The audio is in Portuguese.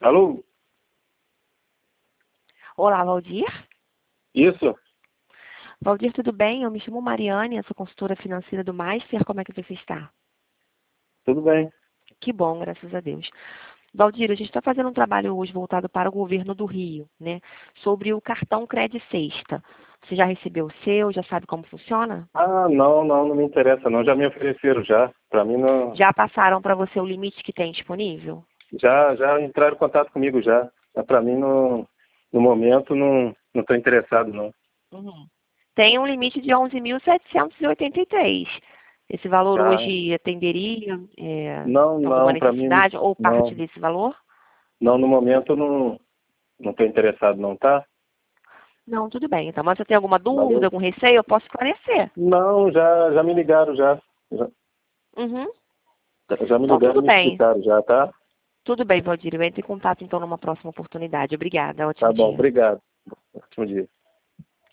Alô? Olá, Valdir. Isso? Valdir, tudo bem? Eu me chamo Mariane, eu sou consultora financeira do Master. Como é que você está? Tudo bem. Que bom, graças a Deus. Valdir, a gente está fazendo um trabalho hoje voltado para o governo do Rio, né? Sobre o cartão Cred Sexta. Você já recebeu o seu? Já sabe como funciona? Ah, não me interessa não. Já me ofereceram já. Para mim não. Já passaram para você o limite que tem disponível? Já entraram em contato comigo já. Mas para mim no momento não estou interessado não. Uhum. Tem um limite de 11.783. Esse valor Ah, hoje atenderia alguma não, para mim necessidade ou parte não. desse valor? Não, no momento não estou interessado não, tá? Não, tudo bem. Então, mas você tem alguma dúvida, Valeu? algum receio? Eu posso esclarecer. Não, já me ligaram já. Uhum. Já me Então, ligaram tudo e me bem. explicaram já, tá? Tudo bem, Valdir. Eu entro em contato, então, numa próxima oportunidade. Obrigada. Tá Ótimo bom, dia. obrigado. Ótimo dia.